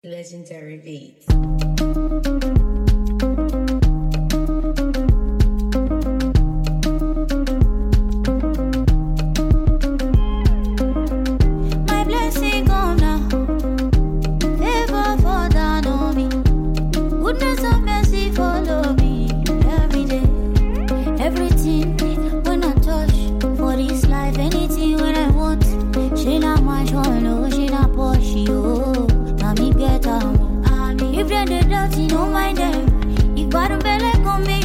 Legendary beats. My blessing come now. Favor fall down on me. Goodness and mercy follow me every day. Everything when I touch for this life, anything when I want. She not my no, she not push you. Now me get on. If they dirty, no mind them. If bottom belly come me.